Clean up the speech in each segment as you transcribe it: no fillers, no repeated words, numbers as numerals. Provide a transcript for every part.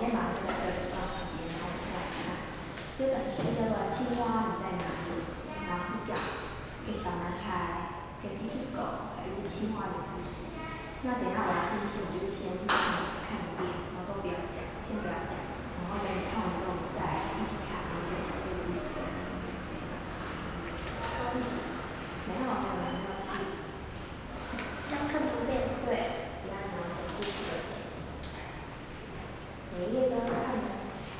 先把这个放旁边，然后我们先来看这本书叫做《青蛙你在哪里》，然后是讲一个小男孩跟一只狗还有一只青蛙的故事。那等一下我要先就是先看一遍，然后都不要讲，先不要讲，然后等你看完之后我们再一起看，然后再讲这个故事。没有， 先看图片。 对，等一下我们讲故事的。每一页都要看的。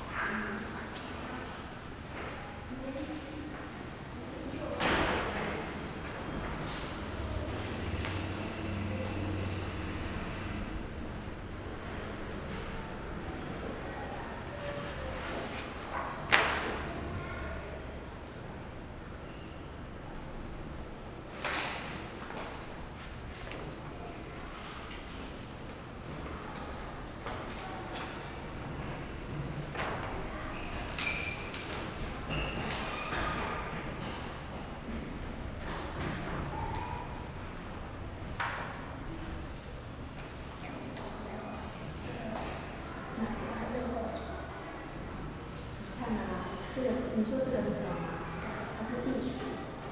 你说这个是什么吗？它是地鼠。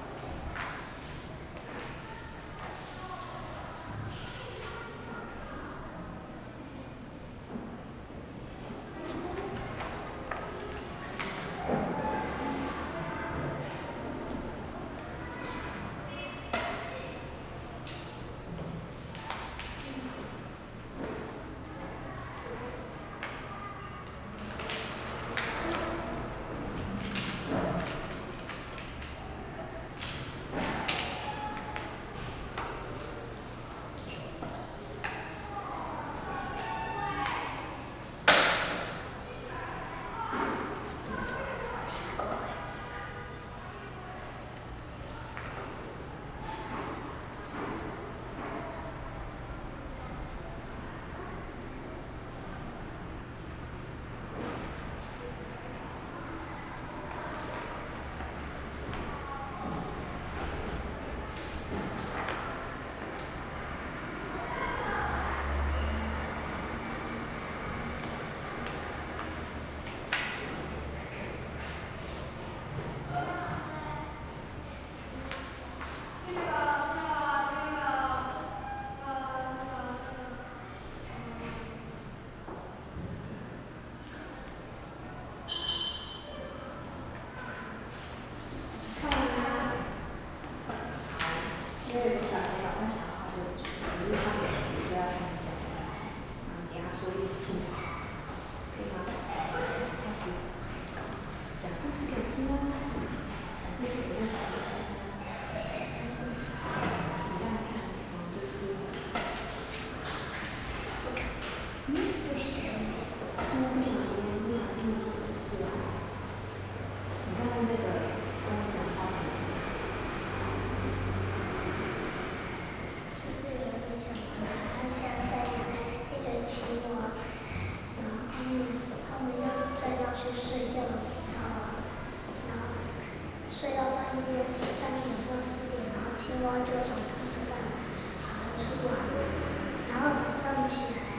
睡到半夜3点或4点，然后青蛙就从火车站爬出来，然后早上起来，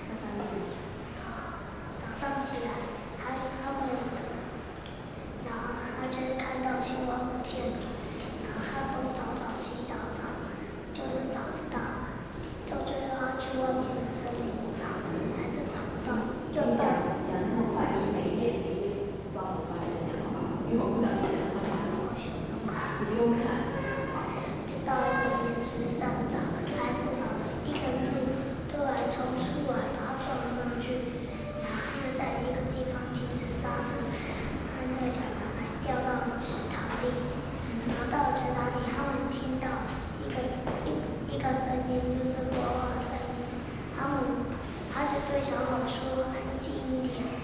他们然后他就会看到青蛙不见了，然后他东找找西找找，就是找不到，到最后他去外面的森林找，还是找不到，又到。 讲那么快，就是每一页帮我发一下好不好？因为我不知道你讲的话。不用看。 就到一个岩石上找，还是找了一根路，突然冲出来，然后撞上去，然后又在一个地方停止刹车，那个小男孩掉到池塘里，然后到了池塘里，他们听到一个声音，就是呱呱的声音，他就对小狗说安静一点。